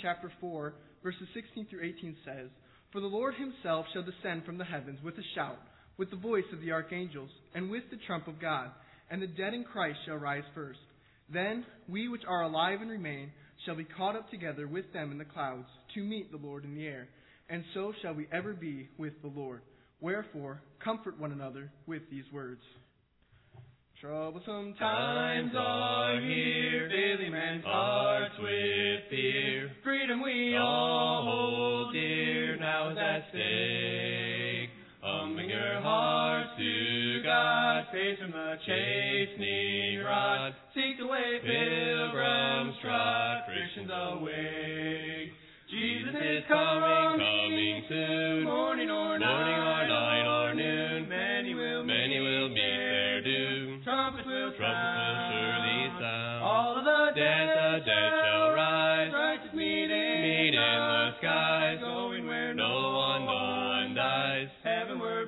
chapter 4, verses 16 through 18 says, "For the Lord himself shall descend from the heavens with a shout, with the voice of the archangels, and with the trump of God, and the dead in Christ shall rise first. Then we which are alive and remain shall be caught up together with them in the clouds to meet the Lord in the air, and so shall we ever be with the Lord. Wherefore, comfort one another with these words." Troublesome times are here, filling men's hearts with fear. Freedom we all hold dear, now is at stake. Humbling your hearts to God, face from the chastening rod. Seek the way pilgrims trot, Christians awake. Jesus is coming soon, morning or night or noon. Many will meet their doom. Trumpets will surely sound. All of the dead shall rise. Righteous meet in the skies, going where no one dies. Heavenward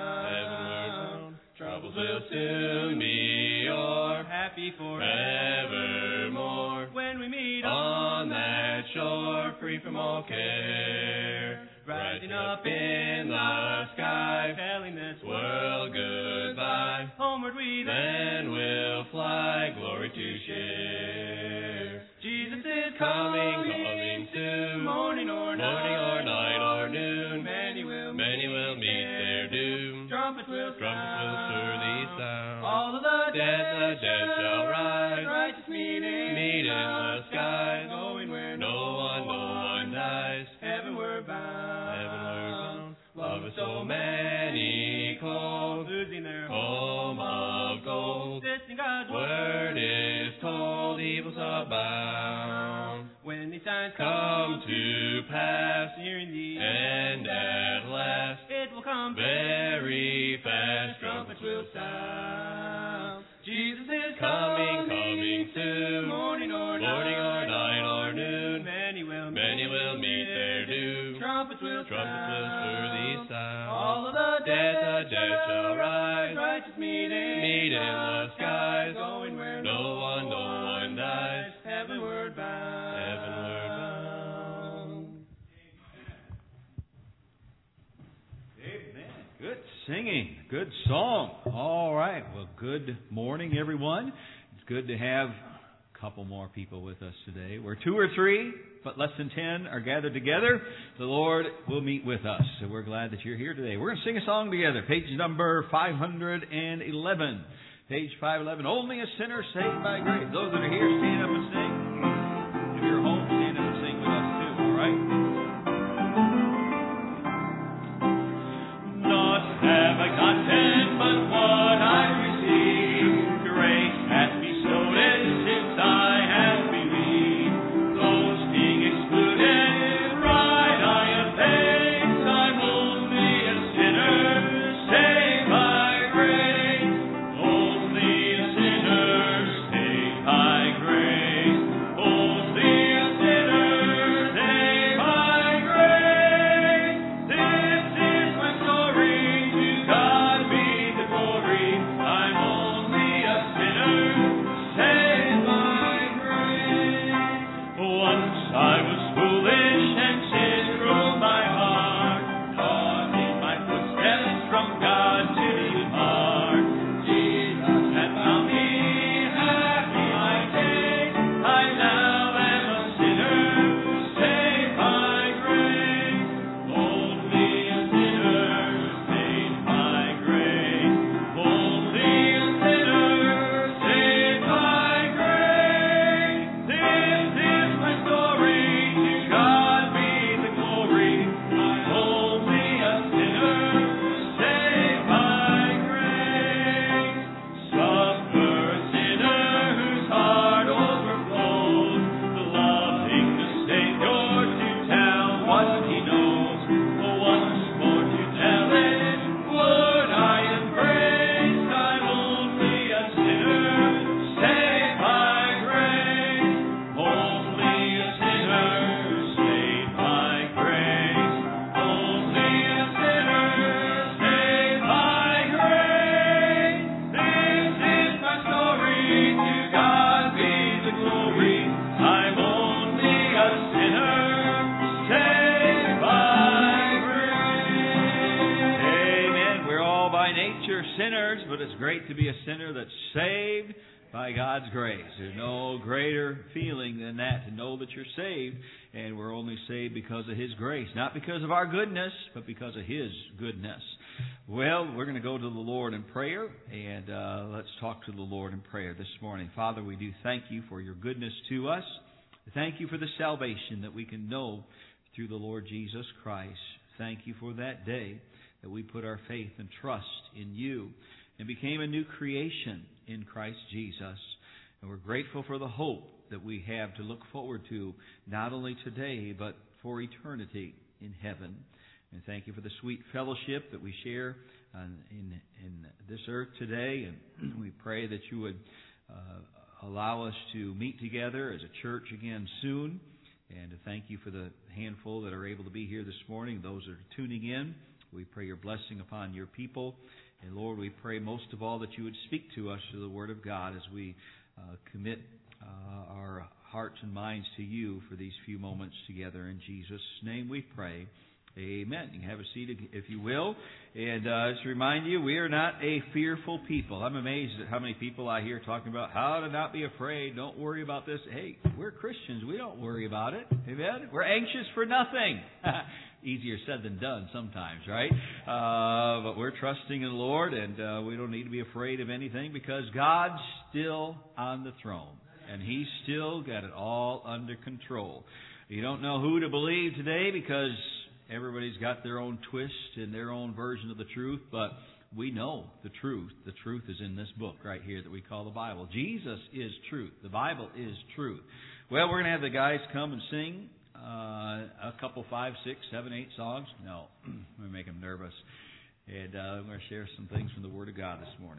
bound. Troubles will soon be o'er, happy forevermore. When we meet on that shore, free from all care, rising up in the sky, telling this world goodbye. Homeward we then will fly, glory to share. Jesus is coming soon, morning or night or noon. Many will meet their doom. Trumpets will surely sound. All of the dead shall rise. Righteous meet in the skies, going where no one dies. Heavenward bound. Love is so many cold, losing their home of gold. Distant God's word is told, evils abound. When these signs come to pass, nearing the end at last, it will come very fast. Trumpets will sound. Jesus is coming soon, morning or night or noon. Many will meet their doom. Trumpets will surely sound. All of the dead shall rise. Righteous meet in the skies, going where no one dies. Heavenward bound. Amen. Good singing. Good song. All right. Well, good morning, everyone. It's good to have a couple more people with us today. Where 2 or 3, but less than 10 are gathered together, the Lord will meet with us. So we're glad that you're here today. We're going to sing a song together. Page number 511. Page 511. Only a sinner saved by grace. Those that are here, stand up and sing. If you're home, stand up and sing with us too. All right? Not have I gotten, but what I received. Grace hath bestowed it since I have believed. Boasting excluded, pride I abase. I'm only a sinner, saved by grace. Only a sinner, saved by grace. Only a sinner, saved by grace. This is my story to God. nature sinners, but it's great to be a sinner that's saved by God's grace. There's no greater feeling than that, to know that you're saved, and we're only saved because of His grace. Not because of our goodness, but because of His goodness. Well, we're going to go to the Lord in prayer, and let's talk to the Lord in prayer this morning. Father, we do thank You for Your goodness to us. Thank You for the salvation that we can know through the Lord Jesus Christ. Thank You for that day that we put our faith and trust in You and became a new creation in Christ Jesus. And we're grateful for the hope that we have to look forward to, not only today, but for eternity in heaven. And thank You for the sweet fellowship that we share in this earth today. And we pray that You would allow us to meet together as a church again soon. And to thank You for the handful that are able to be here this morning, those that are tuning in. We pray Your blessing upon Your people. And Lord, we pray most of all that You would speak to us through the Word of God as we commit our hearts and minds to You for these few moments together. In Jesus' name we pray. Amen. You can have a seat if you will. And just to remind you, we are not a fearful people. I'm amazed at how many people I hear talking about how to not be afraid. Don't worry about this. Hey, we're Christians. We don't worry about it. Amen. We're anxious for nothing. Easier said than done sometimes, right? But we're trusting in the Lord, and we don't need to be afraid of anything because God's still on the throne, and He's still got it all under control. You don't know who to believe today because everybody's got their own twist and their own version of the truth, but we know the truth. The truth is in this book right here that we call the Bible. Jesus is truth. The Bible is truth. Well, we're going to have the guys come and sing a couple, 5, 6, 7, 8 songs. No, I'm going to make them nervous. And I'm going to share some things from the Word of God this morning.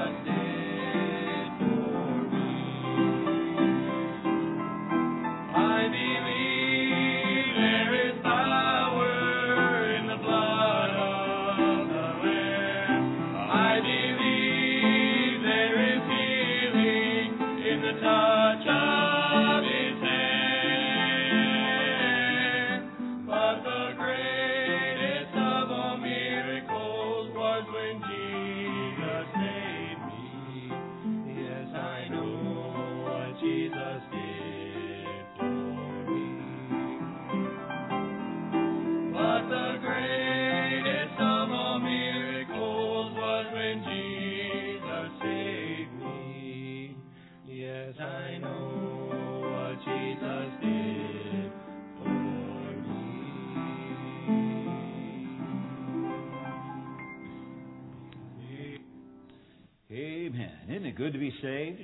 Good to be saved?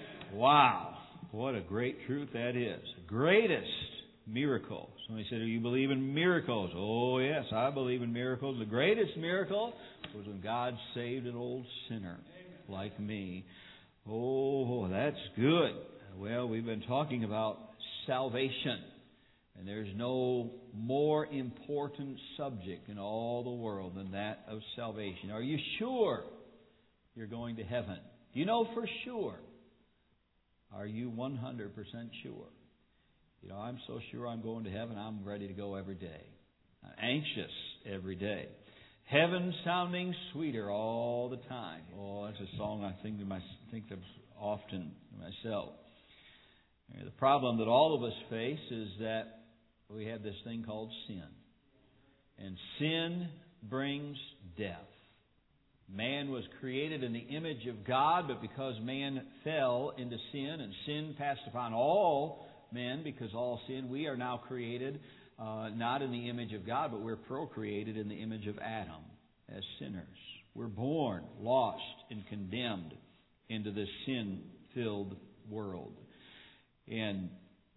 Wow. What a great truth that is. Greatest miracle. Somebody said, do you believe in miracles? Oh, yes, I believe in miracles. The greatest miracle was when God saved an old sinner like me. Oh, that's good. Well, we've been talking about salvation. And there's no more important subject in all the world than that of salvation. Are you sure you're going to heaven? You know for sure. Are you 100% sure? You know, I'm so sure I'm going to heaven, I'm ready to go every day. I'm anxious every day. Heaven sounding sweeter all the time. Oh, that's a song I think of often myself. The problem that all of us face is that we have this thing called sin. And sin brings death. Man was created in the image of God, but because man fell into sin and sin passed upon all men because all sin, we are now created not in the image of God, but we're procreated in the image of Adam as sinners. We're born lost and condemned into this sin-filled world. And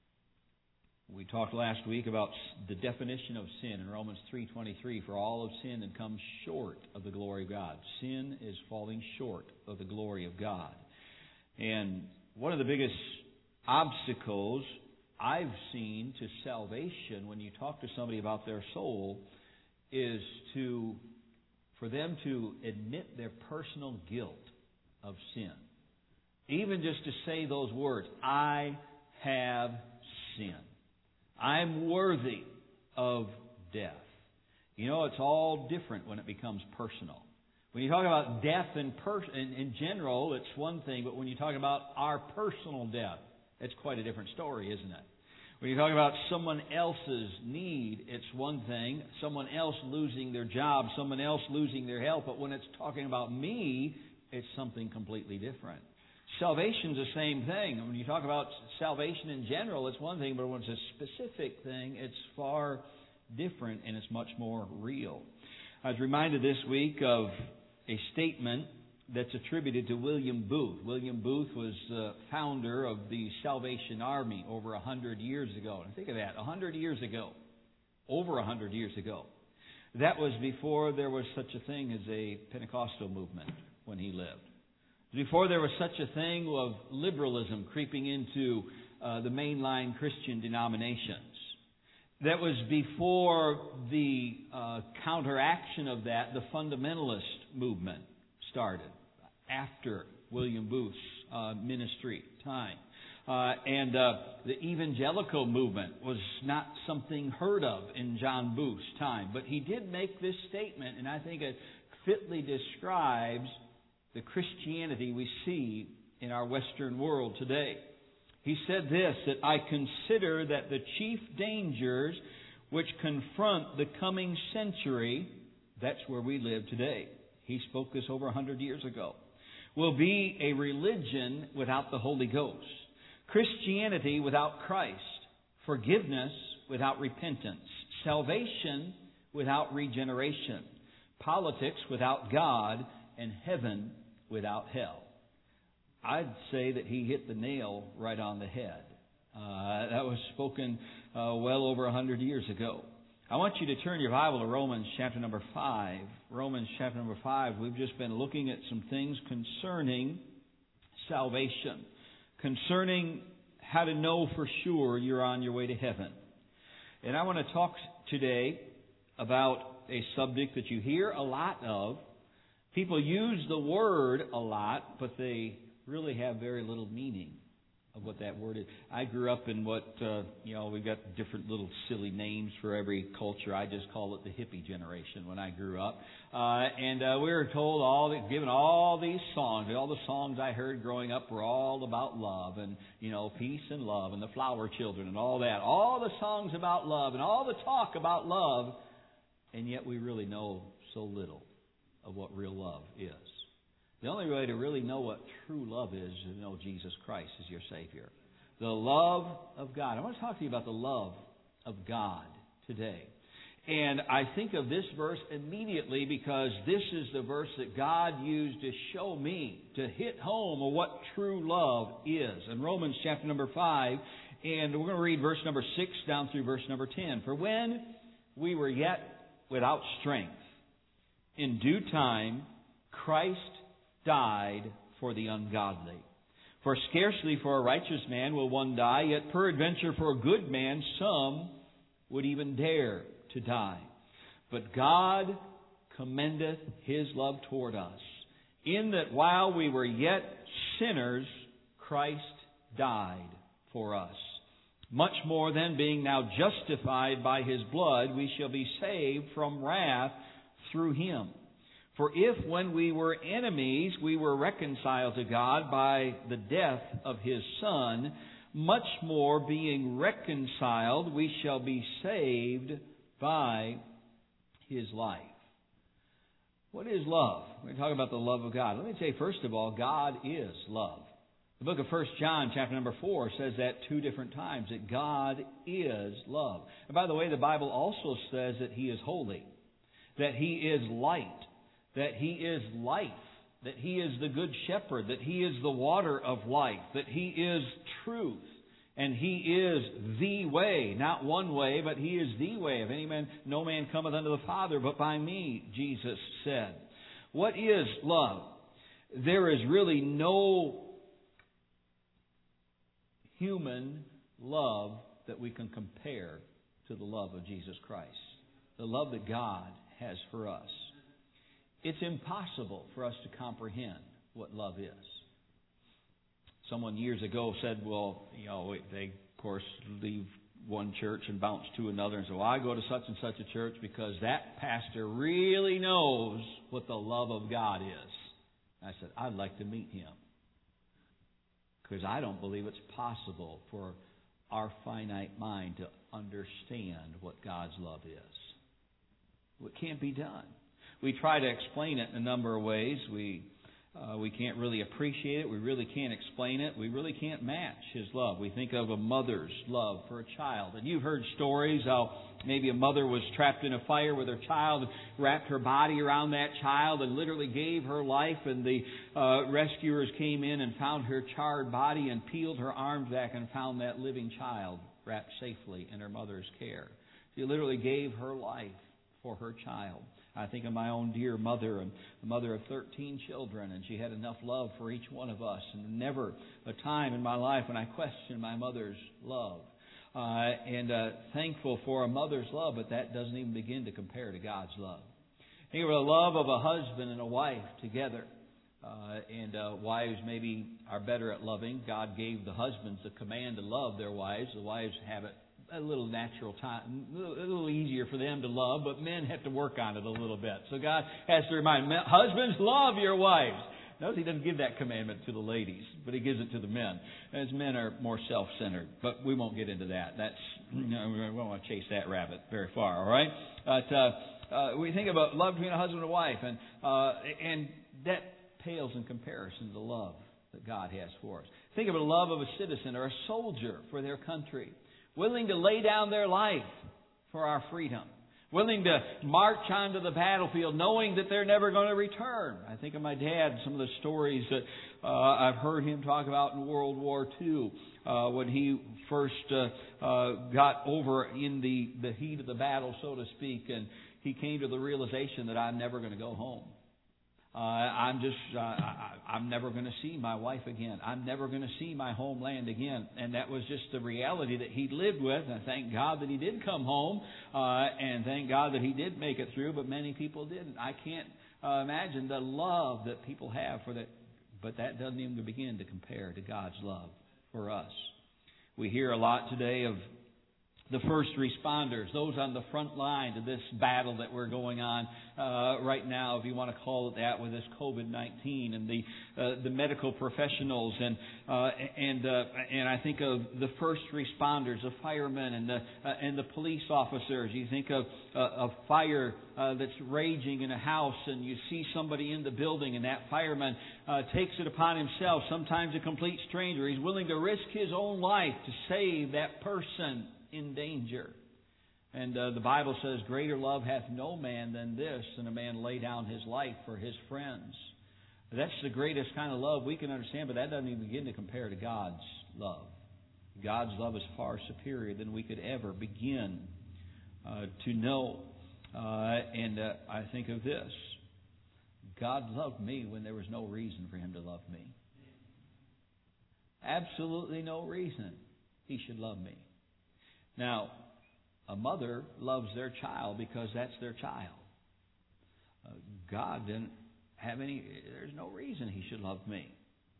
we talked last week about the definition of sin in Romans 3:23. For all have sinned and come short of the glory of God. Sin is falling short of the glory of God. And one of the biggest obstacles I've seen to salvation when you talk to somebody about their soul is for them to admit their personal guilt of sin. Even just to say those words, I have sinned. I'm worthy of death. You know, it's all different when it becomes personal. When you talk about death in general, it's one thing, but when you talk about our personal death, it's quite a different story, isn't it? When you talk about someone else's need, it's one thing. Someone else losing their job, someone else losing their health. But when it's talking about me, it's something completely different. Salvation's the same thing. When you talk about salvation in general, it's one thing, but when it's a specific thing, it's far different and it's much more real. I was reminded this week of a statement that's attributed to William Booth. William Booth was the founder of the Salvation Army over 100 years ago. And think of that, 100 years ago. Over 100 years ago. That was before there was such a thing as a Pentecostal movement when he lived. Before there was such a thing of liberalism creeping into the mainline Christian denominations. That was before the counteraction of that, the fundamentalist movement started after William Booth's ministry time. And the evangelical movement was not something heard of in John Booth's time. But he did make this statement, and I think it fitly describes the Christianity we see in our Western world today. He said this, that I consider that the chief dangers which confront the coming century, that's where we live today. He spoke this over 100 years ago. Will be a religion without the Holy Ghost. Christianity without Christ. Forgiveness without repentance. Salvation without regeneration. Politics without God. And heaven without hell. I'd say that he hit the nail right on the head. That was spoken well over 100 years ago. I want you to turn your Bible to Romans chapter number 5. Romans chapter number 5. We've just been looking at some things concerning salvation, concerning how to know for sure you're on your way to heaven. And I want to talk today about a subject that you hear a lot of. People use the word a lot, but they really have very little meaning of what that word is. I grew up in what, we've got different little silly names for every culture. I just call it the hippie generation when I grew up. And we were told given all these songs. All the songs I heard growing up were all about love and, peace and love and the flower children and all that. All the songs about love and all the talk about love. And yet we really know so little of what real love is. The only way to really know what true love is to know Jesus Christ as your Savior. The love of God. I want to talk to you about the love of God today. And I think of this verse immediately because this is the verse that God used to show me, to hit home of what true love is. In Romans chapter number 5, and we're going to read verse number 6 down through verse number 10. For when we were yet without strength, in due time, Christ died for the ungodly. For scarcely for a righteous man will one die, yet peradventure for a good man some would even dare to die. But God commendeth His love toward us, in that while we were yet sinners, Christ died for us. Much more then, being now justified by His blood, we shall be saved from wrath through Him. For if when we were enemies we were reconciled to God by the death of His Son, much more being reconciled we shall be saved by His life. What is love? We're talking about the love of God. Let me say first of all, God is love. The book of 1 John chapter number 4 says that 2 different times, that God is love. And by the way, the Bible also says that He is holy, that He is light, that He is life, that He is the good shepherd, that He is the water of life, that He is truth, and He is the way, not one way, but He is the way. Of any man, no man cometh unto the Father but by me, Jesus said. What is love? There is really no human love that we can compare to the love of Jesus Christ, the love that God has for us. It's impossible for us to comprehend what love is. Someone years ago said, they, of course, leave one church and bounce to another and say, I go to such and such a church because that pastor really knows what the love of God is. I said, I'd like to meet him. Because I don't believe it's possible for our finite mind to understand what God's love is. It can't be done. We try to explain it in a number of ways. We can't really appreciate it. We really can't explain it. We really can't match His love. We think of a mother's love for a child. And you've heard stories how maybe a mother was trapped in a fire with her child, wrapped her body around that child and literally gave her life. And the rescuers came in and found her charred body and peeled her arms back and found that living child wrapped safely in her mother's care. She literally gave her life for her child. I think of my own dear mother, and the mother of 13 children, and she had enough love for each one of us. And never a time in my life when I questioned my mother's love. Thankful for a mother's love, but that doesn't even begin to compare to God's love. Think of the love of a husband and a wife together. Wives maybe are better at loving. God gave the husbands the command to love their wives. The wives have it a little natural time, a little easier for them to love, but men have to work on it a little bit. So God has to remind men, husbands, love your wives. Notice He doesn't give that commandment to the ladies, but He gives it to the men. As men are more self-centered, but we won't get into that. We don't want to chase that rabbit very far, all right? But we think about love between a husband and a wife, and that pales in comparison to the love that God has for us. Think of the love of a citizen or a soldier for their country, willing to lay down their life for our freedom, willing to march onto the battlefield knowing that they're never going to return. I think of my dad, some of the stories that I've heard him talk about in World War II, when he first got over in the heat of the battle, so to speak, and he came to the realization that I'm never going to go home. I'm never going to see my wife again. I'm never going to see my homeland again. And that was just the reality that he lived with. And thank God that he did come home. And thank God that he did make it through. But many people didn't. I can't imagine the love that people have for that. But that doesn't even begin to compare to God's love for us. We hear a lot today of the first responders, those on the front line to this battle that we're going on right now, if you want to call it that, with this COVID-19, and the medical professionals, and I think of the first responders, the firemen and the police officers. You think of a fire that's raging in a house, and you see somebody in the building, and that fireman takes it upon himself, sometimes a complete stranger. He's willing to risk his own life to save that person in danger. And the Bible says, greater love hath no man than this, than a man lay down his life for his friends. That's the greatest kind of love we can understand, but that doesn't even begin to compare to God's love. God's love is far superior than we could ever begin to know. And I think of this. God loved me when there was no reason for Him to love me. Absolutely no reason He should love me. Now, a mother loves their child because that's their child. God didn't have there's no reason He should love me.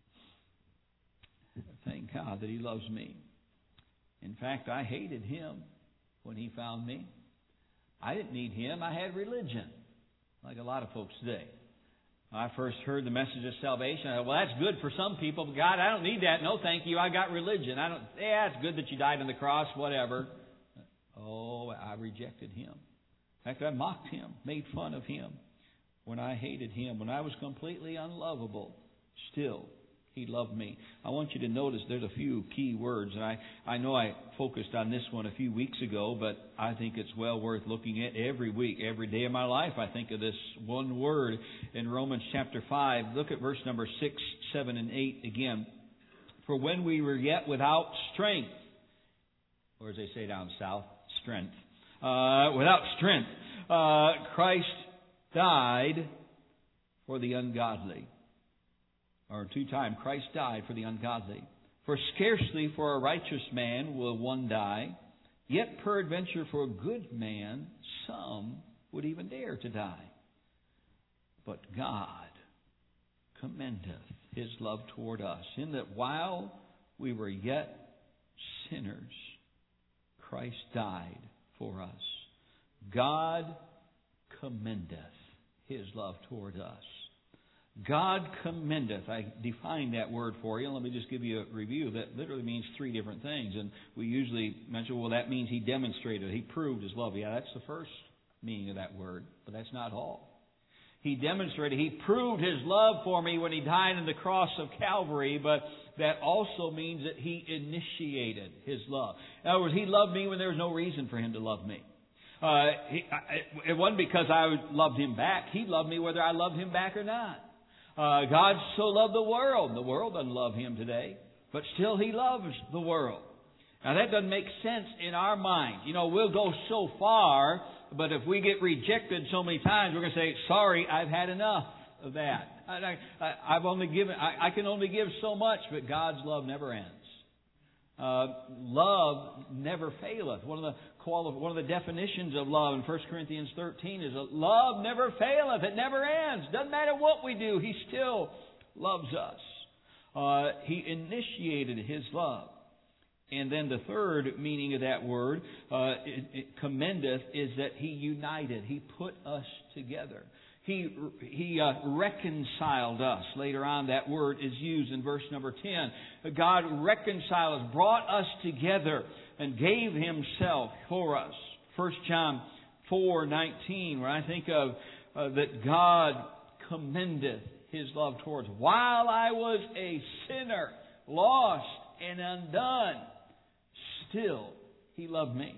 Thank God that He loves me. In fact, I hated Him when He found me. I didn't need Him. I had religion, like a lot of folks today. When I first heard the message of salvation, I thought, well, that's good for some people, but God, I don't need that. No, thank you. I got religion. It's good that you died on the cross, whatever. Oh, I rejected Him. In fact, I mocked Him, made fun of Him. When I hated Him, when I was completely unlovable, still He loved me. I want you to notice there's a few key words, and I know I focused on this one a few weeks ago, but I think it's well worth looking at every week, every day of my life. I think of this one word in Romans chapter 5. Look at verse number 6, 7, and 8 again. For when we were yet without strength, or as they say down south, strength. Without strength, Christ died for the ungodly. Or 2 times, Christ died for the ungodly. For scarcely for a righteous man will one die, yet peradventure for a good man some would even dare to die. But God commendeth His love toward us, in that while we were yet sinners, Christ died for us. God commendeth His love toward us. God commendeth. I defined that word for you. Let me just give you a review. That literally means 3 different things. And we usually mention, well, that means He demonstrated, He proved His love. Yeah, that's the first meaning of that word. But that's not all. He demonstrated, He proved His love for me when He died on the cross of Calvary. But that also means that He initiated His love. In other words, He loved me when there was no reason for Him to love me. It wasn't because I loved Him back. He loved me whether I loved Him back or not. God so loved the world. The world doesn't love Him today, but still He loves the world. Now that doesn't make sense in our mind. You know, we'll go so far, but if we get rejected so many times, we're going to say, sorry, I've had enough of that. I can only give so much, but God's love never ends. Love never faileth. One of the definitions of love in 1 Corinthians 13 is that love never faileth. It never ends. Doesn't matter what we do, He still loves us. He initiated His love. And then the third meaning of that word, commendeth, is that He united. He put us together. He reconciled us. Later on, that word is used in verse number 10. God reconciled us, brought us together, and gave Himself for us. 1 John 4:19, where I think of that God commendeth His love towards us. While I was a sinner, lost and undone, still He loved me.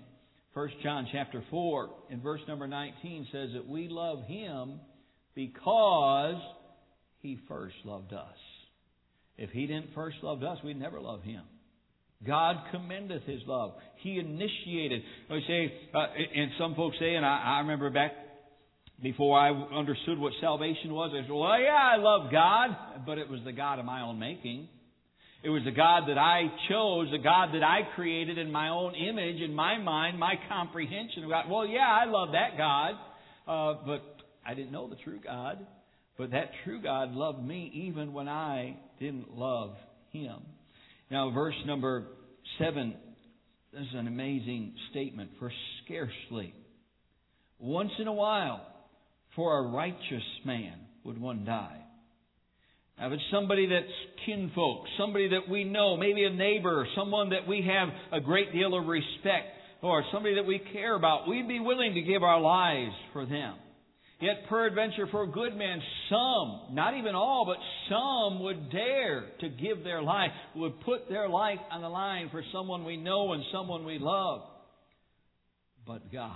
1 John chapter 4 in verse number 19 says that we love Him because He first loved us. If He didn't first love us, we'd never love Him. God commendeth His love. He initiated. We say, and some folks say, and I remember back before I understood what salvation was, I said, well, yeah, I love God, but it was the God of my own making. It was the God that I chose, the God that I created in my own image, in my mind, my comprehension of God. Well, yeah, I love that God, but I didn't know the true God. But that true God loved me even when I didn't love Him. Now, verse number 7, this is an amazing statement. For scarcely once in a while for a righteous man would one die. Now, if it's somebody that's kinfolk, somebody that we know, maybe a neighbor, someone that we have a great deal of respect for, somebody that we care about, we'd be willing to give our lives for them. Yet peradventure for good men, some, not even all, but some would dare to give their life, would put their life on the line for someone we know and someone we love. But God,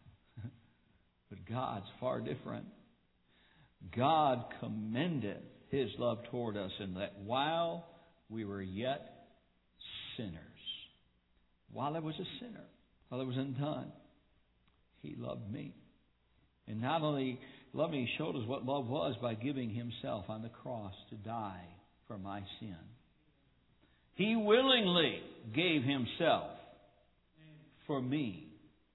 God's far different. God commended His love toward us in that while we were yet sinners, while I was a sinner, while I was undone, He loved me. And not only loved me, He showed us what love was by giving Himself on the cross to die for my sin. He willingly gave Himself for me.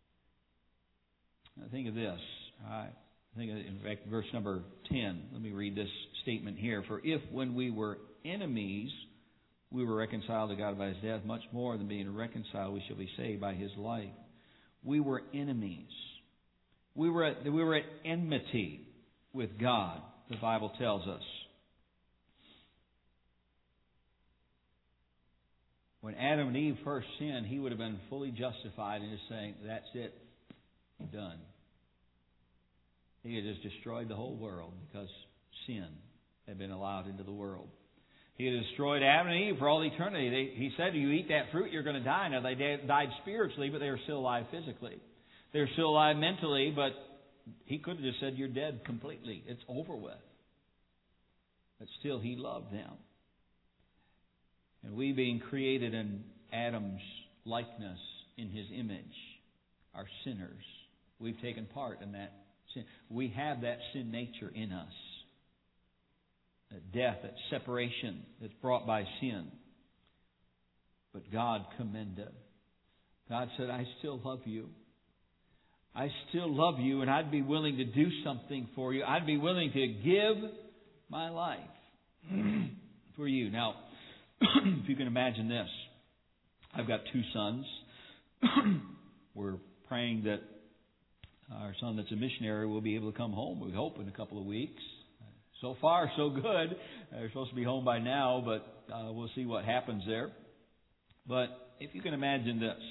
Now think of this. I think in fact, verse number 10. Let me read this statement here. For if when we were enemies, we were reconciled to God by His death, much more than being reconciled, we shall be saved by His life. We were enemies. We were at enmity with God, the Bible tells us. When Adam and Eve first sinned, He would have been fully justified in just saying, that's it, I'm done. He had just destroyed the whole world because sin had been allowed into the world. He had destroyed Adam and Eve for all eternity. He said, you eat that fruit, you're going to die. Now, they died spiritually, but they were still alive physically. They were still alive mentally, but He could have just said, you're dead completely. It's over with. But still, He loved them. And we, being created in Adam's likeness, in his image, are sinners. We've taken part in that sin. We have that sin nature in us. That death, that separation that's brought by sin. But God commended. God said, I still love you. I still love you, and I'd be willing to do something for you. I'd be willing to give my life for you. Now, if you can imagine this, I've got 2 sons. We're praying that our son that's a missionary will be able to come home, we hope, in a couple of weeks. So far, so good. They're supposed to be home by now, but we'll see what happens there. But if you can imagine this,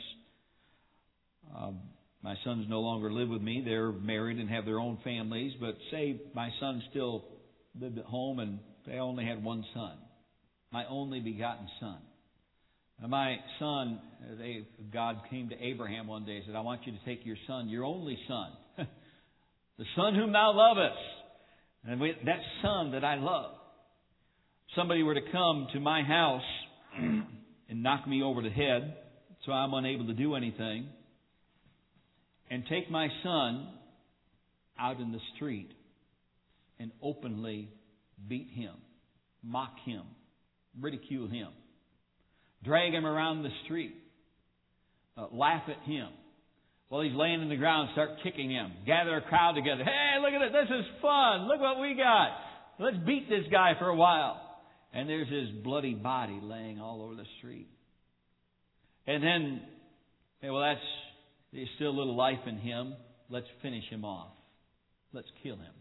my sons no longer live with me. They're married and have their own families. But say my son still lived at home and they only had one son. My only begotten son. And my son, God came to Abraham one day and said, I want you to take your son, your only son, the son whom thou lovest. And that son that I love. Somebody were to come to my house and knock me over the head so I'm unable to do anything. And take my son out in the street and openly beat him, mock him, ridicule him, drag him around the street, laugh at him while he's laying in the ground, start kicking him, gather a crowd together. Hey, look at it, this is fun. Look what we got. Let's beat this guy for a while. And there's his bloody body laying all over the street. And then, there's still a little life in him. Let's finish him off. Let's kill him.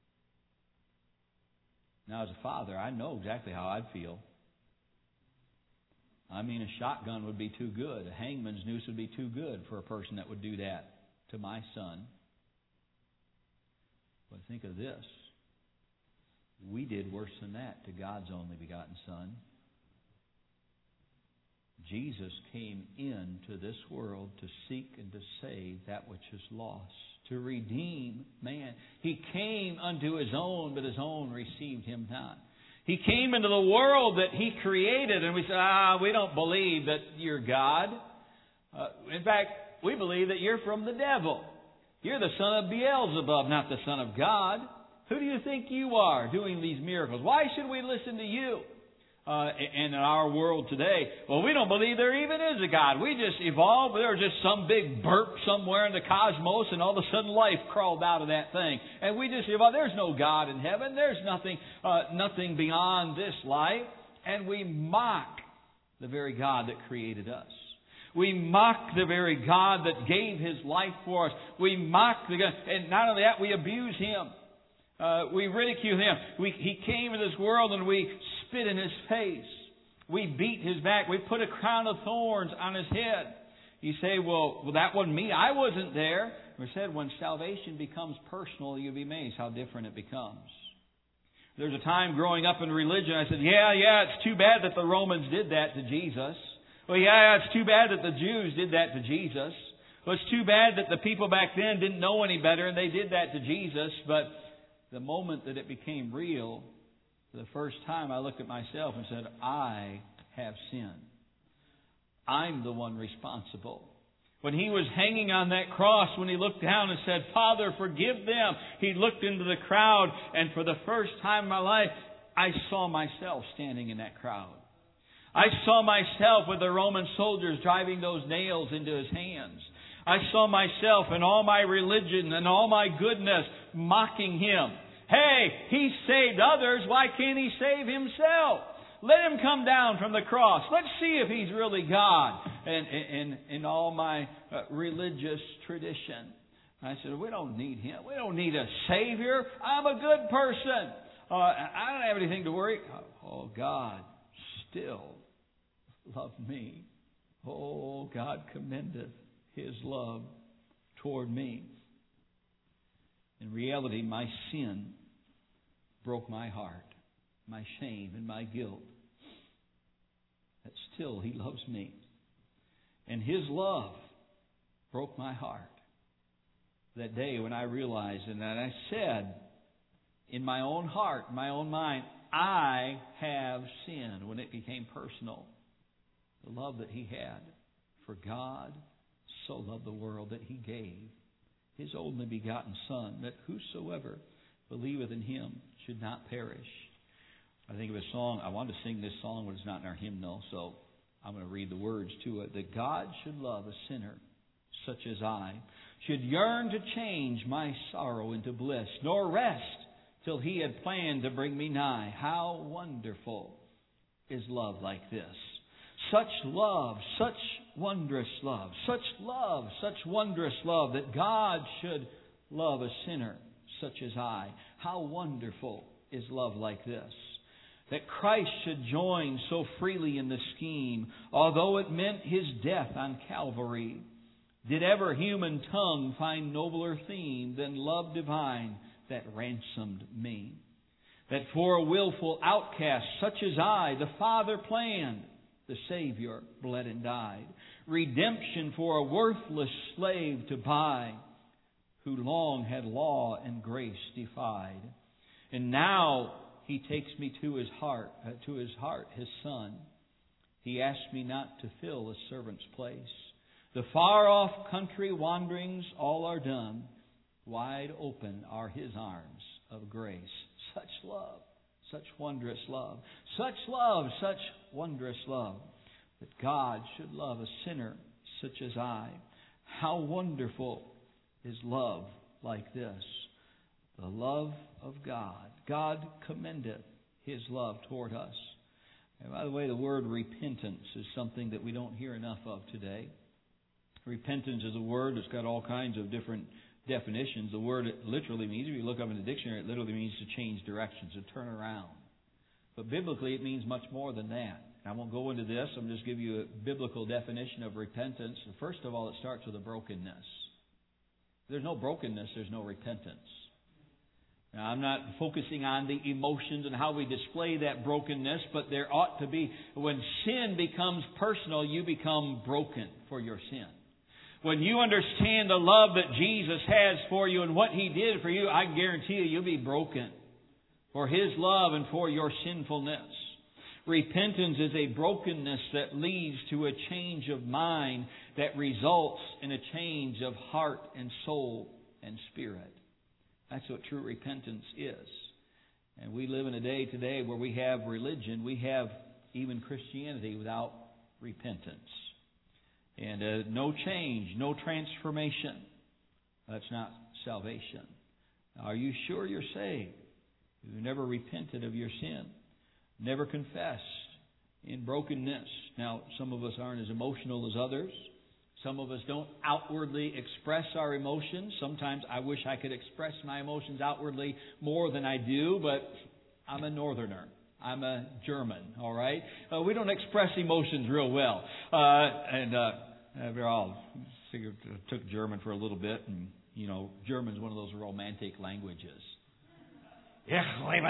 Now, as a father, I know exactly how I'd feel. I mean, a shotgun would be too good. A hangman's noose would be too good for a person that would do that to my son. But think of this. We did worse than that to God's only begotten Son. Jesus came into this world to seek and to save that which is lost, to redeem man. He came unto His own, but His own received Him not. He came into the world that He created, and we say, we don't believe that you're God. In fact, we believe that you're from the devil. You're the son of Beelzebub, not the son of God. Who do you think you are doing these miracles? Why should we listen to you? And in our world today, well, we don't believe there even is a God. We just evolved. There was just some big burp somewhere in the cosmos, and all of a sudden life crawled out of that thing. And we just evolved. There's no God in heaven. There's nothing beyond this life. And we mock the very God that created us. We mock the very God that gave His life for us. We mock the God. And not only that, we abuse Him. We ridicule Him. He came into this world and we spit in His face. We beat His back. We put a crown of thorns on His head. You say, well, that wasn't me. I wasn't there. We said when salvation becomes personal, you'll be amazed how different it becomes. There's a time growing up in religion, I said, yeah, it's too bad that the Romans did that to Jesus. Well, yeah, it's too bad that the Jews did that to Jesus. Well, it's too bad that the people back then didn't know any better and they did that to Jesus. But the moment that it became real, for the first time I looked at myself and said, I have sinned. I'm the one responsible. When He was hanging on that cross, when He looked down and said, Father, forgive them, He looked into the crowd, and for the first time in my life, I saw myself standing in that crowd. I saw myself with the Roman soldiers driving those nails into His hands. I saw myself in all my religion and all my goodness mocking Him. Hey, He saved others. Why can't He save Himself? Let Him come down from the cross. Let's see if He's really God. And in all my religious tradition, I said, we don't need Him. We don't need a Savior. I'm a good person. I don't have anything to worry. Oh, God still loved me. Oh, God commendeth His love toward me. In reality, my sin broke my heart, my shame and my guilt. That still He loves me. And His love broke my heart. That day when I realized and that I said in my own heart, my own mind, I have sinned, when it became personal. The love that He had for God so loved the world that He gave His only begotten Son, that whosoever believeth in Him should not perish. I think of a song. I wanted to sing this song, but it's not in our hymnal, so I'm going to read the words to it. That God should love a sinner such as I, should yearn to change my sorrow into bliss, nor rest till He had planned to bring me nigh. How wonderful is love like this. Such love, such wondrous love, such wondrous love, that God should love a sinner such as I. How wonderful is love like this. That Christ should join so freely in the scheme, although it meant His death on Calvary. Did ever human tongue find nobler theme than love divine that ransomed me? That for a willful outcast such as I, the Father planned, the Savior bled and died. Redemption for a worthless slave to buy, who long had law and grace defied. And now He takes me to His heart, His Son. He asked me not to fill a servant's place. The far-off country wanderings all are done. Wide open are His arms of grace. Such love, such wondrous love, such wondrous love, that God should love a sinner such as I. How wonderful is love like this. The love of God. God commendeth His love toward us. And by the way, the word repentance is something that we don't hear enough of today. Repentance is a word that's got all kinds of different definitions. The word literally means, if you look up in the dictionary, it literally means to change directions, to turn around. But biblically, it means much more than that. And I won't go into this. I'm just give you a biblical definition of repentance. First of all, it starts with a brokenness. If there's no brokenness, there's no repentance. Now, I'm not focusing on the emotions and how we display that brokenness, but there ought to be, when sin becomes personal, you become broken for your sin. When you understand the love that Jesus has for you and what He did for you, I guarantee you'll be broken for His love and for your sinfulness. Repentance is a brokenness that leads to a change of mind that results in a change of heart and soul and spirit. That's what true repentance is. And we live in a day today where we have religion, we have even Christianity without repentance. And no change, no transformation. That's not salvation. Are you sure you're saved? You've never repented of your sin, never confessed in brokenness. Now, some of us aren't as emotional as others. Some of us don't outwardly express our emotions. Sometimes I wish I could express my emotions outwardly more than I do, but I'm a northerner. I'm a German, all right? We don't express emotions real well. We're all took German for a little bit, and, you know, German's one of those romantic languages. Yeah,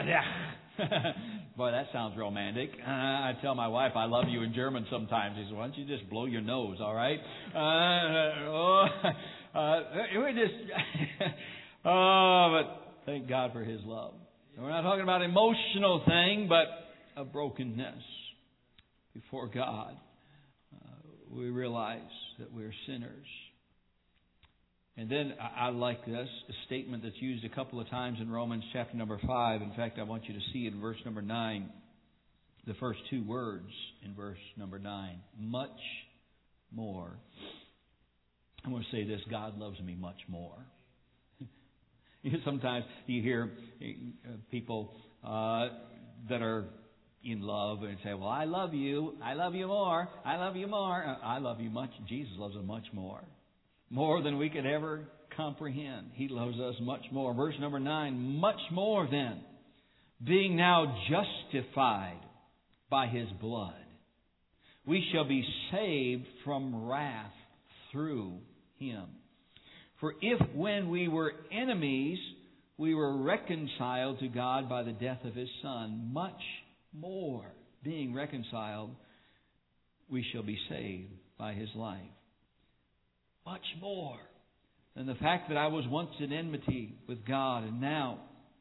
boy, that sounds romantic. I tell my wife I love you in German sometimes. She says, why don't you just blow your nose, all right? But thank God for His love. We're not talking about an emotional thing, but a brokenness before God. We realize that we're sinners. And then I like this, a statement that's used a couple of times in Romans chapter number 5. In fact, I want you to see in verse number 9, the first two words in verse number 9. Much more. I want to say this, God loves me much more. Sometimes you hear people that are in love and say, well, I love you more, I love you more. I love you much. Jesus loves us much more. More than we could ever comprehend. He loves us much more. Verse number 9, much more than, being now justified by His blood, we shall be saved from wrath through Him. For if when we were enemies, we were reconciled to God by the death of His Son, much more, being reconciled, we shall be saved by His life. Much more than the fact that I was once in enmity with God, and now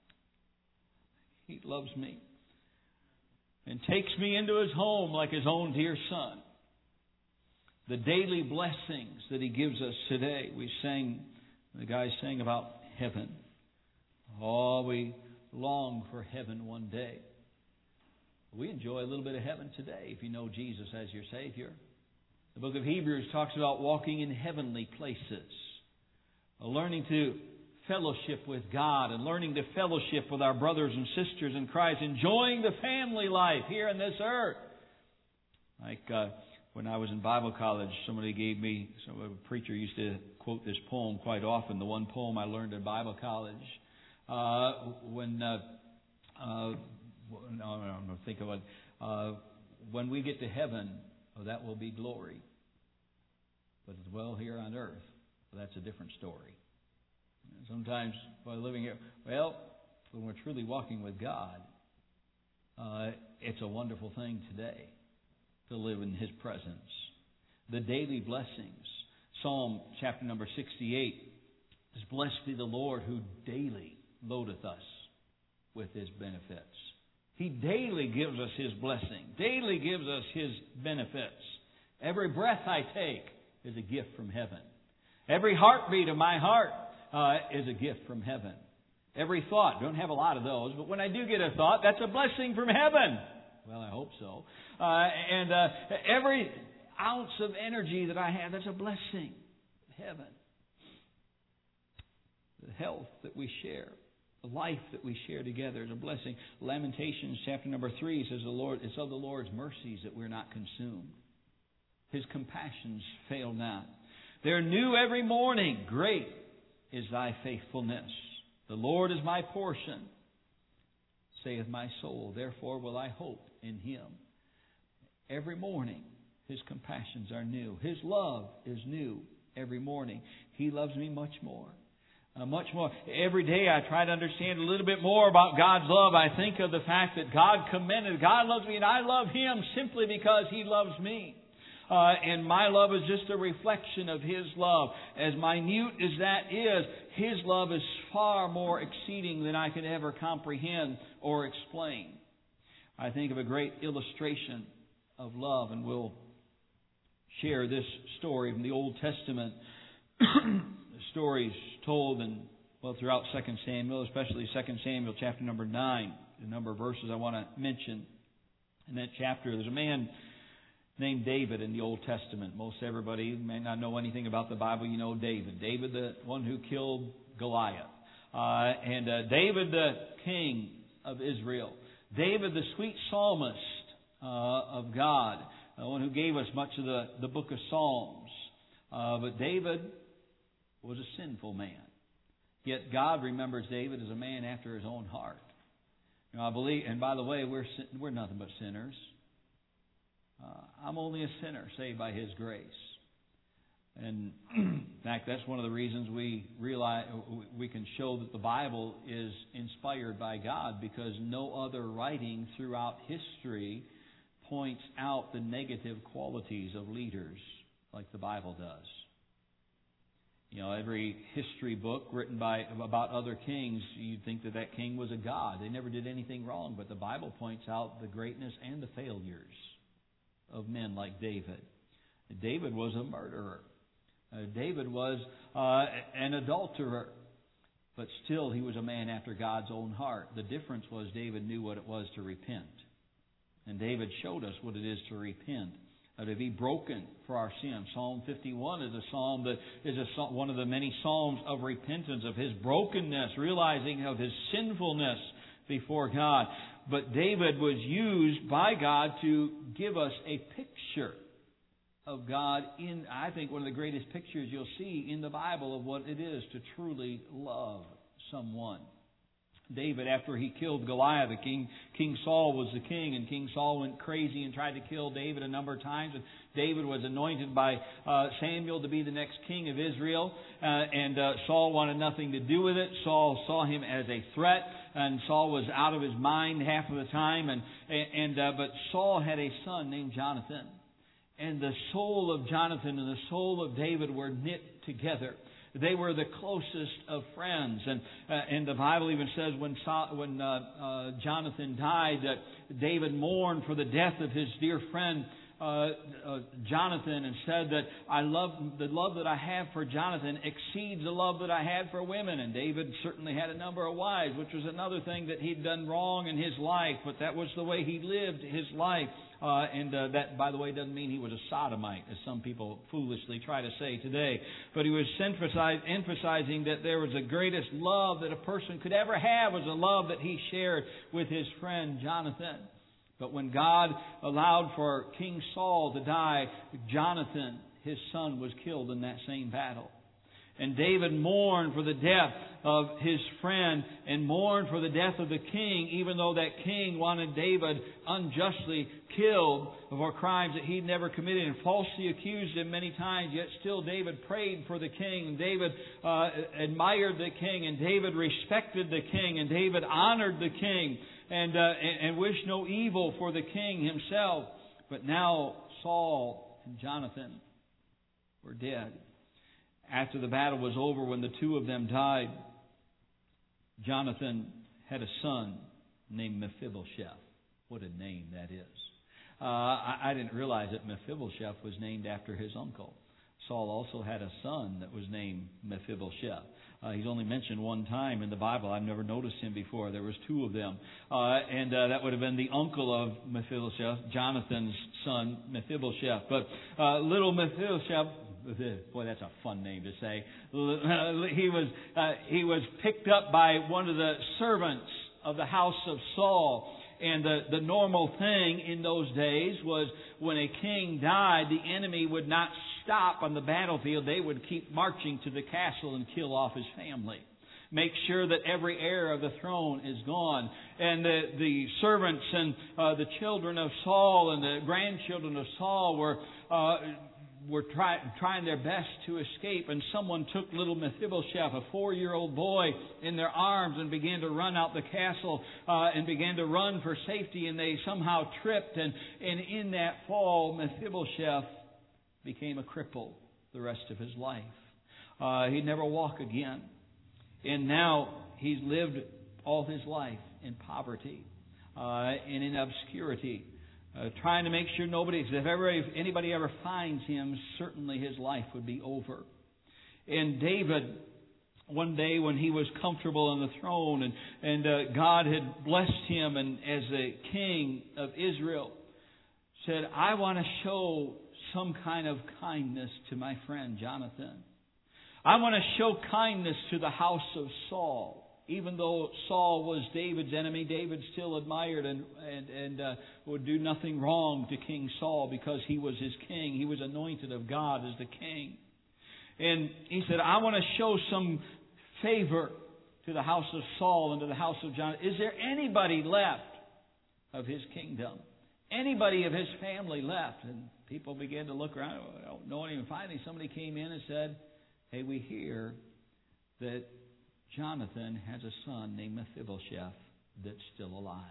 He loves me and takes me into His home like His own dear Son. The daily blessings that He gives us today. The guys sang about heaven. Oh, we long for heaven one day. We enjoy a little bit of heaven today if you know Jesus as your Savior. The book of Hebrews talks about walking in heavenly places, learning to fellowship with God and learning to fellowship with our brothers and sisters in Christ, enjoying the family life here on this earth. Like when I was in Bible college, a preacher used to quote this poem quite often, the one poem I learned in Bible college. When we get to heaven, that will be glory. But as well here on earth, that's a different story. Sometimes by living here, when we're truly walking with God, it's a wonderful thing today to live in His presence. The daily blessings. Psalm chapter number 68 is, blessed be the Lord who daily loadeth us with His benefits. He daily gives us His blessing, daily gives us His benefits. Every breath I take is a gift from heaven. Every heartbeat of my heart is a gift from heaven. Every thought, don't have a lot of those, but when I do get a thought, that's a blessing from heaven. Well, I hope so. Every ounce of energy that I have, that's a blessing from heaven. The health that we share, the life that we share together is a blessing. Lamentations chapter number 3 says, it's of the Lord's mercies that we're not consumed. His compassions fail not. They're new every morning. Great is thy faithfulness. The Lord is my portion, saith my soul. Therefore will I hope in Him. Every morning His compassions are new. His love is new every morning. He loves me much more. Much more. Every day I try to understand a little bit more about God's love. I think of the fact that God commended, God loves me and I love Him simply because He loves me. And my love is just a reflection of His love. As minute as that is, His love is far more exceeding than I can ever comprehend or explain. I think of a great illustration of love, and we'll share this story from the Old Testament. Stories told throughout 2 Samuel, especially 2 Samuel chapter number 9. The number of verses I want to mention in that chapter. There's a man named David in the Old Testament. Most everybody may not know anything about the Bible. You know David. David, the one who killed Goliath. David, the king of Israel. David, the sweet psalmist of God. The one who gave us much of the book of Psalms. But David was a sinful man. Yet God remembers David as a man after His own heart. I believe, and by the way, we're nothing but sinners. I'm only a sinner saved by His grace. And in fact, that's one of the reasons we realize we can show that the Bible is inspired by God, because no other writing throughout history points out the negative qualities of leaders like the Bible does. Every history book written about other kings, you'd think that king was a god. They never did anything wrong, but the Bible points out the greatness and the failures of men like David. David was a murderer. David was an adulterer. But still, he was a man after God's own heart. The difference was David knew what it was to repent. And David showed us what it is to repent. To be broken for our sins. Psalm 51 is a psalm that is one of the many psalms of repentance, of his brokenness, realizing of his sinfulness before God. But David was used by God to give us a picture of God in, I think, one of the greatest pictures you'll see in the Bible of what it is to truly love someone. David, after he killed Goliath, King Saul was the king, and King Saul went crazy and tried to kill David a number of times. And David was anointed by Samuel to be the next king of Israel, and Saul wanted nothing to do with it. Saul saw him as a threat, and Saul was out of his mind half of the time. But Saul had a son named Jonathan, and the soul of Jonathan and the soul of David were knit together. They were the closest of friends, and the Bible even says when Jonathan died, that David mourned for the death of his dear friend Jonathan, and said that the love that I have for Jonathan exceeds the love that I had for women. And David certainly had a number of wives, which was another thing that he'd done wrong in his life, but that was the way he lived his life. That, by the way, doesn't mean he was a sodomite, as some people foolishly try to say today. But he was emphasizing that there was the greatest love that a person could ever have was a love that he shared with his friend Jonathan. But when God allowed for King Saul to die, Jonathan, his son, was killed in that same battle. And David mourned for the death of his friend and mourned for the death of the king, even though that king wanted David unjustly killed for crimes that he'd never committed and falsely accused him many times. Yet still David prayed for the king, and David admired the king, and David respected the king, and David honored the king, and wished no evil for the king himself. But now Saul and Jonathan were dead. After the battle was over, when the two of them died, Jonathan had a son named Mephibosheth. What a name that is. I didn't realize that Mephibosheth was named after his uncle. Saul also had a son that was named Mephibosheth. He's only mentioned one time in the Bible. I've never noticed him before. There was two of them. That would have been the uncle of Mephibosheth, Jonathan's son, Mephibosheth. But little Mephibosheth, boy, that's a fun name to say. He was picked up by one of the servants of the house of Saul. And the normal thing in those days was when a king died, the enemy would not stop on the battlefield. They would keep marching to the castle and kill off his family. Make sure that every heir of the throne is gone. And the servants and the children of Saul and the grandchildren of Saul were were trying their best to escape, and someone took little Mephibosheth, a 4-year-old boy, in their arms and began to run out the castle and began to run for safety, and they somehow tripped, and in that fall, Mephibosheth became a cripple the rest of his life. He'd never walk again. And now he's lived all his life in poverty and in obscurity, trying to make sure if anybody ever finds him, certainly his life would be over. And David, one day when he was comfortable on the throne and God had blessed him and as a king of Israel, said, I want to show some kind of kindness to my friend Jonathan. I want to show kindness to the house of Saul. Even though Saul was David's enemy, David still admired and would do nothing wrong to King Saul because he was his king. He was anointed of God as the king. And he said, I want to show some favor to the house of Saul and to the house of Jonathan. Is there anybody left of his kingdom? Anybody of his family left? And people began to look around. I don't know anyone. Finally, somebody came in and said, hey, we hear that Jonathan has a son named Mephibosheth that's still alive.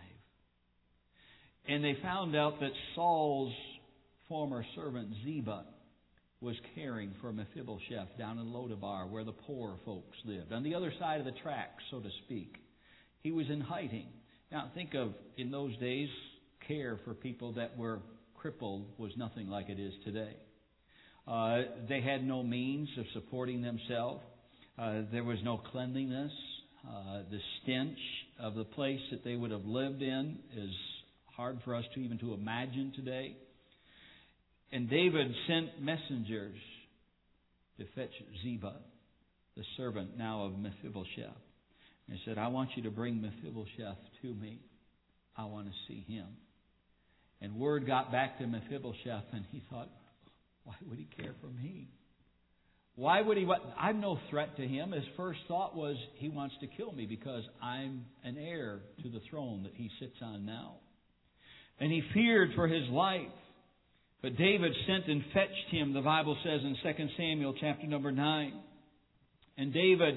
And they found out that Saul's former servant Ziba was caring for Mephibosheth down in Lodabar, where the poor folks lived, on the other side of the tracks, so to speak. He was in hiding. Now think of, in those days, care for people that were crippled was nothing like it is today. They had no means of supporting themselves. There was no cleanliness. The stench of the place that they would have lived in is hard for us to even to imagine today. And David sent messengers to fetch Ziba, the servant now of Mephibosheth. And he said, I want you to bring Mephibosheth to me. I want to see him. And word got back to Mephibosheth, and he thought, why would he care for me? Why would he? I'm no threat to him. His first thought was, he wants to kill me because I'm an heir to the throne that he sits on now. And he feared for his life. But David sent and fetched him, the Bible says in 2 Samuel chapter number 9. And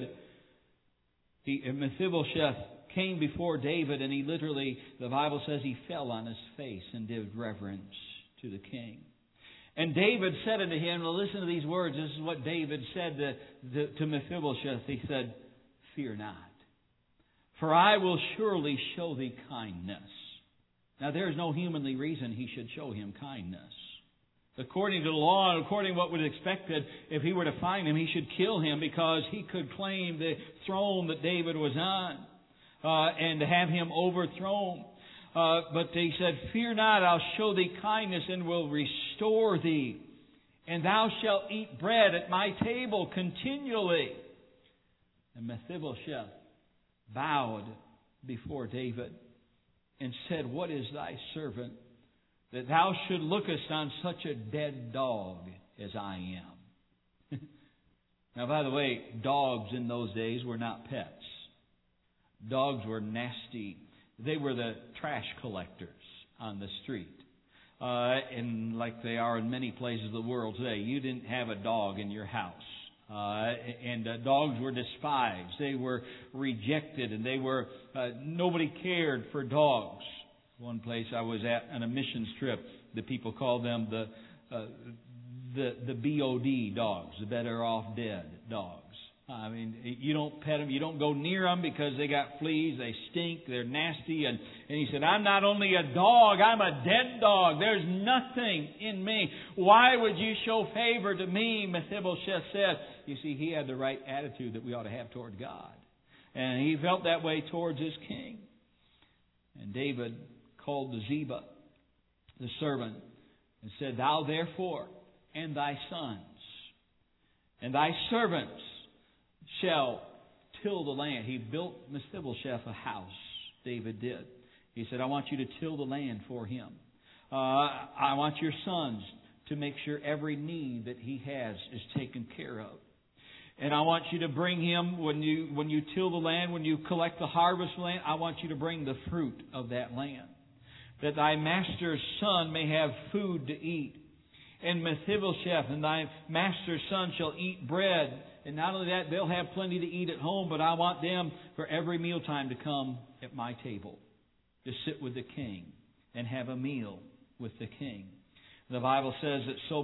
Mephibosheth came before David, and he literally, the Bible says, he fell on his face and did reverence to the king. And David said unto him, now listen to these words. This is what David said to Mephibosheth. He said, fear not, for I will surely show thee kindness. Now there is no humanly reason he should show him kindness. According to the law and according to what was expected, if he were to find him, he should kill him because he could claim the throne that David was on and to have him overthrown. But he said, fear not, I'll show thee kindness and will restore thee. And thou shalt eat bread at my table continually. And Mephibosheth bowed before David and said, what is thy servant that thou should lookest on such a dead dog as I am? Now, by the way, dogs in those days were not pets. Dogs were nasty. They were the trash collectors on the street. And like they are in many places of the world today, you didn't have a dog in your house. And dogs were despised. They were rejected, and they were nobody cared for dogs. One place I was at on a missions trip, the people called them the BOD dogs, the better off dead dogs. I mean, you don't pet them, you don't go near them because they got fleas, they stink, they're nasty. And he said, I'm not only a dog, I'm a dead dog. There's nothing in me. Why would you show favor to me? Mephibosheth said. You see, he had the right attitude that we ought to have toward God. And he felt that way towards his king. And David called to Ziba, the servant, and said, thou therefore and thy sons and thy servants shall till the land. He built Mephibosheth a house. David did. He said, I want you to till the land for him. I want your sons to make sure every need that he has is taken care of. And I want you to bring him, when you till the land, when you collect the harvest land, I want you to bring the fruit of that land, that thy master's son may have food to eat. and Mephibosheth, and thy master's son shall eat bread. And not only that, they'll have plenty to eat at home, but I want them for every mealtime to come at my table, to sit with the king and have a meal with the king. The Bible says that so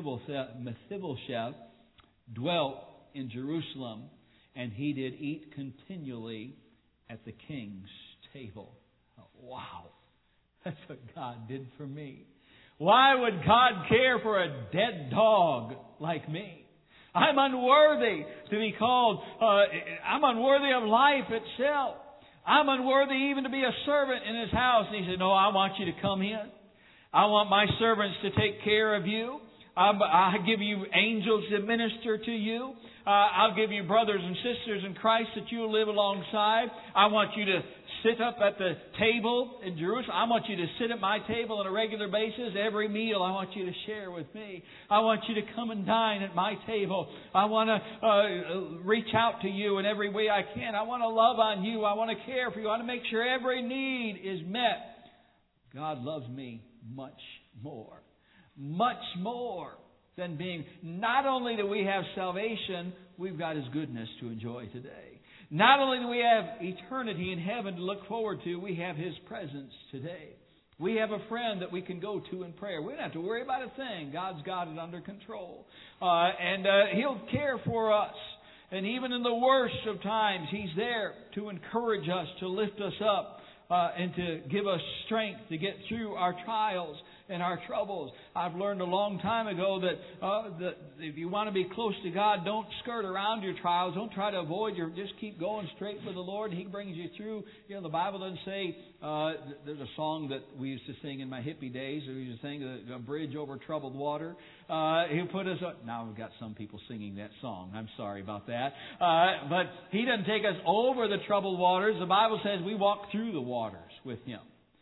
Mephibosheth dwelt in Jerusalem, and he did eat continually at the king's table. Wow, that's what God did for me. Why would God care for a dead dog like me? I'm unworthy to be called, I'm unworthy of life itself. I'm unworthy even to be a servant in His house. And He said, no, I want you to come in. I want my servants to take care of you. I give you angels to minister to you. I'll give you brothers and sisters in Christ that you'll live alongside. I want you to sit up at the table in Jerusalem. I want you to sit at my table on a regular basis. Every meal I want you to share with me. I want you to come and dine at my table. I want to reach out to you in every way I can. I want to love on you. I want to care for you. I want to make sure every need is met. God loves me much more. Much more than being, not only do we have salvation, we've got His goodness to enjoy today. Not only do we have eternity in heaven to look forward to, we have His presence today. We have a friend that we can go to in prayer. We don't have to worry about a thing. God's got it under control. And He'll care for us. And even in the worst of times, He's there to encourage us, to lift us up, and to give us strength to get through our trials and our troubles. I've learned a long time ago that if you want to be close to God, don't skirt around your trials. Don't try to avoid just keep going straight for the Lord. He brings you through. You know, the Bible doesn't say, there's a song that we used to sing in my hippie days. We used to sing a bridge over troubled water. He'll put us up. Now we've got some people singing that song. I'm sorry about that. But He doesn't take us over the troubled waters. The Bible says we walk through the waters with Him.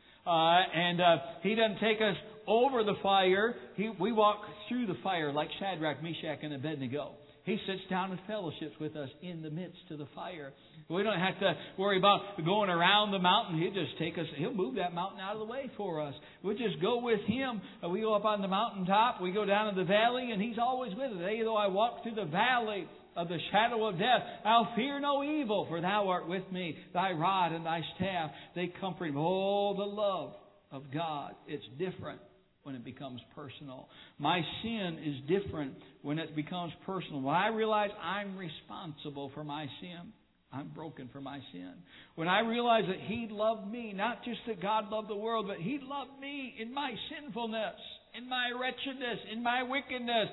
And He doesn't take us over the fire. We walk through the fire like Shadrach, Meshach, and Abednego. He sits down and fellowships with us in the midst of the fire. We don't have to worry about going around the mountain. He'll just take us. He'll move that mountain out of the way for us. We'll just go with Him. We go up on the mountaintop. We go down in the valley, and He's always with us. Though I walk through the valley of the shadow of death, I'll fear no evil, for Thou art with me. Thy rod and Thy staff, they comfort me. Oh, the love of God. It's different when it becomes personal. My sin is different when it becomes personal. When I realize I'm responsible for my sin, I'm broken for my sin. When I realize that He loved me, not just that God loved the world, but He loved me in my sinfulness, in my wretchedness, in my wickedness.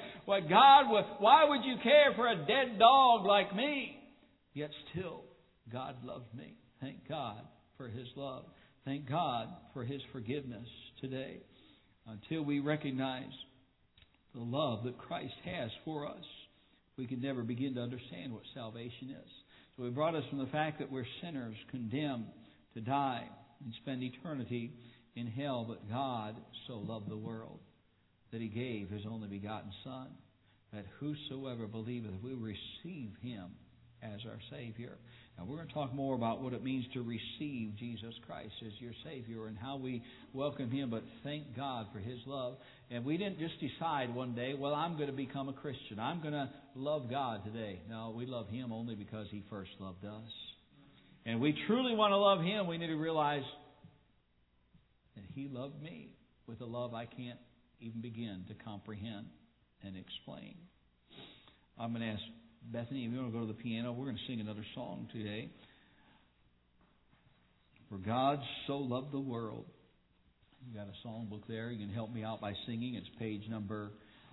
Why would you care for a dead dog like me? Yet still, God loved me. Thank God for His love. Thank God for His forgiveness today. Until we recognize the love that Christ has for us, we can never begin to understand what salvation is. So He brought us from the fact that we're sinners condemned to die and spend eternity in hell. But God so loved the world that He gave His only begotten Son, that whosoever believeth will receive Him as our Savior. Now we're going to talk more about what it means to receive Jesus Christ as your Savior and how we welcome Him. But thank God for His love. And we didn't just decide one day, well, I'm going to become a Christian. I'm going to love God today. No, we love Him only because He first loved us. And we truly want to love Him. We need to realize that He loved me with a love I can't even begin to comprehend and explain. I'm going to ask Bethany, if you want to go to the piano, we're going to sing another song today. For God so loved the world. You've got a songbook there. You can help me out by singing. It's page number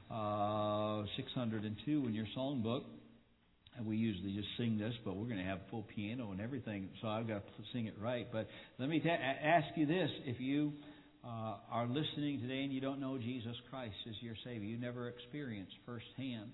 602 in your songbook. And we usually just sing this, but we're going to have full piano and everything, so I've got to sing it right. But let me ask you this. If you are listening today and you don't know Jesus Christ as your Savior, you never experienced firsthand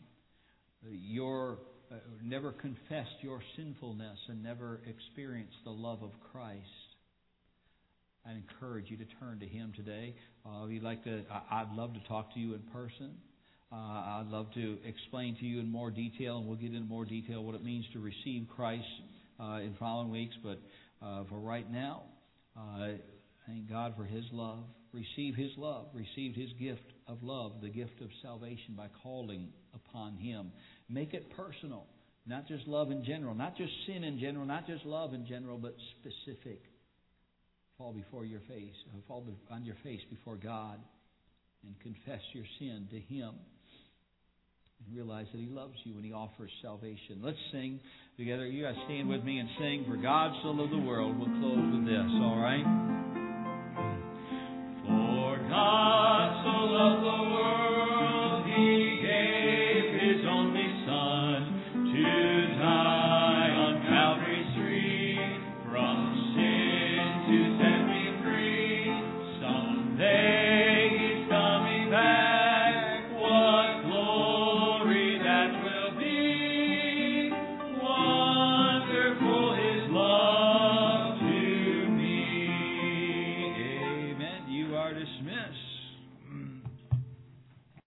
never confessed your sinfulness and never experienced the love of Christ, I encourage you to turn to Him today. If you'd like to, I'd love to talk to you in person. I'd love to explain to you in more detail, and we'll get into more detail what it means to receive Christ in following weeks. But for right now, thank God for His love. receive His love, receive His gift of love, the gift of salvation by calling upon Him. Make it personal. Not just love in general, not just sin in general, not just love in general, but specific. Fall on your face before God and confess your sin to Him. And realize that He loves you and He offers salvation. Let's sing together. You guys stand with me and sing, For God So Loved the World. We'll close with this, all right?